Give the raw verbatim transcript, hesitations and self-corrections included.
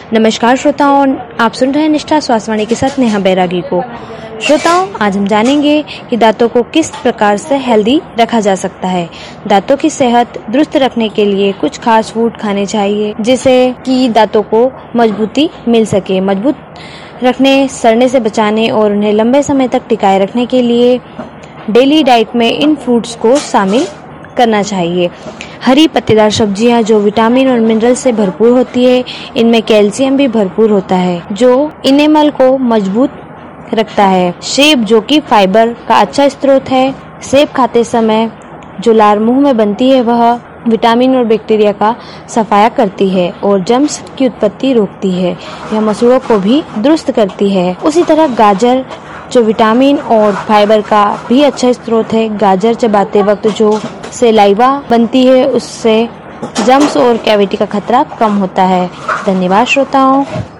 नमस्कार श्रोताओं, आप सुन रहे हैं निष्ठा स्वास्थ्यवाणी के साथ नेहा बैरागी को। श्रोताओं, आज हम जानेंगे कि दांतों को किस प्रकार से हेल्दी रखा जा सकता है। दांतों की सेहत दुरुस्त रखने के लिए कुछ खास फूड खाने चाहिए जिससे कि दांतों को मजबूती मिल सके। मजबूत रखने, सड़ने से बचाने और उन्हें लंबे समय तक टिकाए रखने के लिए डेली डाइट में इन फूड्स को शामिल करना चाहिए। हरी पत्तेदार सब्जियां जो विटामिन और मिनरल से भरपूर होती है, इनमें कैल्शियम भी भरपूर होता है जो इनेमल को मजबूत रखता है। सेब जो कि फाइबर का अच्छा स्रोत है। सेब खाते समय जो लार मुंह में बनती है वह विटामिन और बैक्टीरिया का सफाया करती है और जर्म्स की उत्पत्ति रोकती है। यह मसूड़ों को भी दुरुस्त करती है। उसी तरह गाजर जो विटामिन और फाइबर का भी अच्छा स्रोत है। गाजर चबाते वक्त जो सेलाइवा बनती है उससे जर्म्स और कैविटी का खतरा कम होता है। धन्यवाद श्रोताओं।